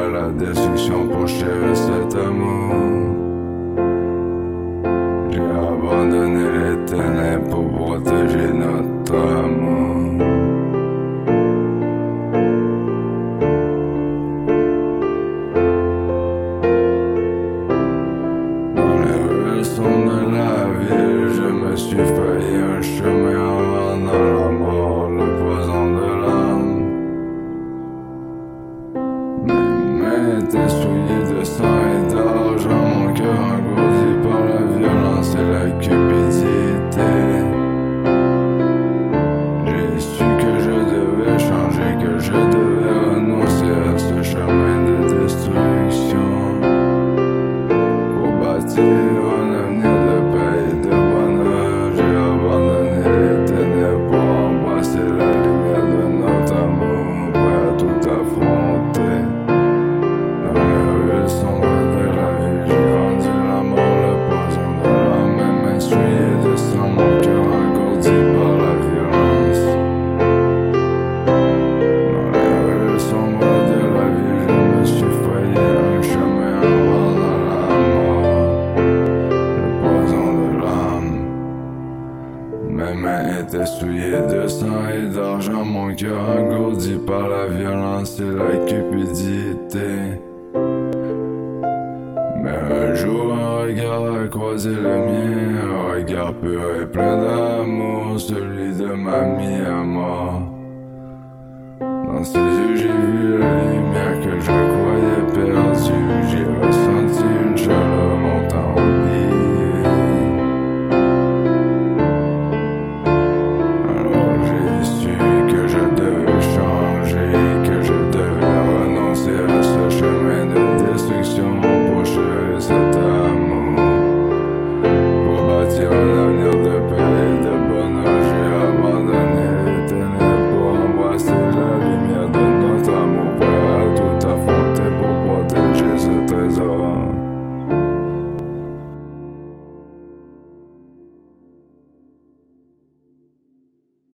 à la destruction pour chérir cet amour. J'ai abandonné les ténèbres pour protéger notre amour. Dans les rues sombres de la ville, je me suis frayé un chemin en rendant la mort, le poison de l'âme. Mes mains étaient souillées de sang et d'argent, mon cœur engourdi par la violence et la cupidité. J'ai su que je devais changer, que je devais renoncer à ce chemin de destruction pour bâtir un avenir de paix et de bonheur. J'ai abandonné les ténèbres pour embrasser la lumière de notre amour, prêt à tout affronter. Dans les rues sombres de la ville, j'ai vendu la mort, le poison de l'âme, mes mains souillées de sang, mon cœur engourdi par la violence. Dans les rues sombres de la ville, je me suis frayé un chemin en rendant la mort, le poison de l'âme. Mes mains étaient souillées de sang et d'argent, mon cœur engourdi par la violence et la cupidité. Mais un jour, un regard a croisé le mien, un regard pur et plein d'amour, celui de mamie à mort. Dans ses yeux, j'ai vu la lumière que je croyais perdre.